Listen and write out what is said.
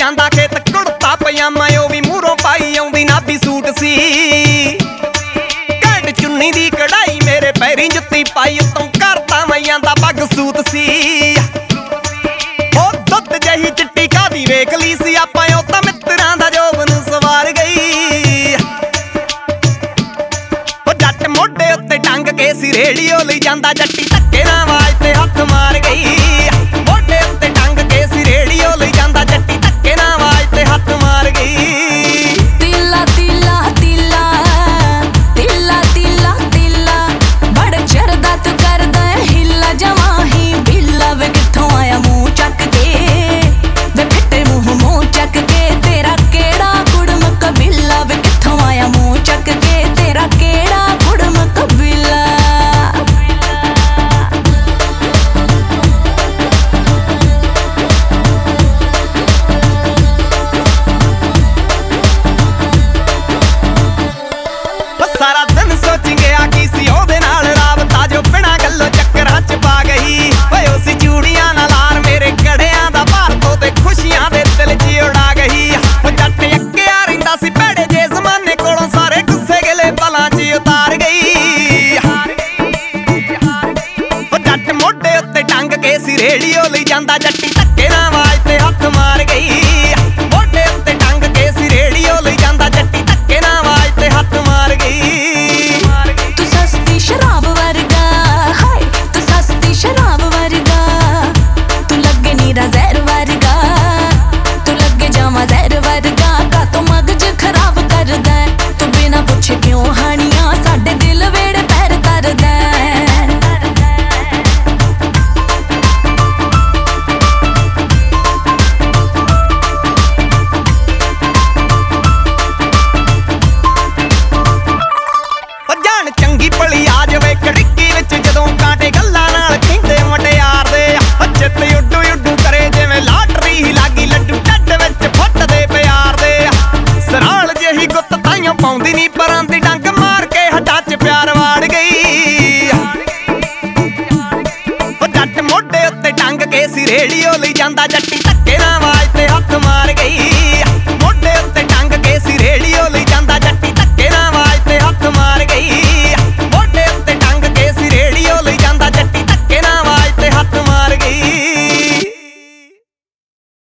ਜਾਂਦਾ ਖੇਤ ਕੁੜਤਾ ਪਜਾਮਾ ਉਹ ਵੀ ਮੂਹਰੋਂ ਪਾਈ ਆਉਂਦੀ ਨਾਭੀ ਸੂਟ ਸੀ ਘੈਂਟ ਚੁੰਨੀ ਦੀ ਕਢਾਈ ਮੇਰੇ ਪੈਰੀਂ ਜੁੱਤੀ ਪਾਈ ਉਤੋਂ ਕਰਤਾ ਮਈਆਂ ਦਾ ਪੱਗ ਸੂਤ ਸੀ ਉਹ ਦੁੱਧ ਜਹੀ ਚਿੱਟੀ ਕਾਦੀ ਵੇਖ ਲਈ ਸੀ ਆਪਾਂ ਉਹ ਤਾਂ ਮਿੱਤਰਾਂ ਦਾ ਜੋਬਨ ਸਵਾਰ ਗਈ ਉਹ ਜੱਟ ਮੋਢੇ ਉੱਤੇ ਟੰਗ ਕੇ ਸੀ ਰੇੜੀਓ ਲਈ ਜਾਂਦਾ ਜੱਟੀ ਧੱਕੇ ਨਾਲ ਆਵਾਜ਼ ਤੇ ਹੱਥ ਮਾਰ ਗਈ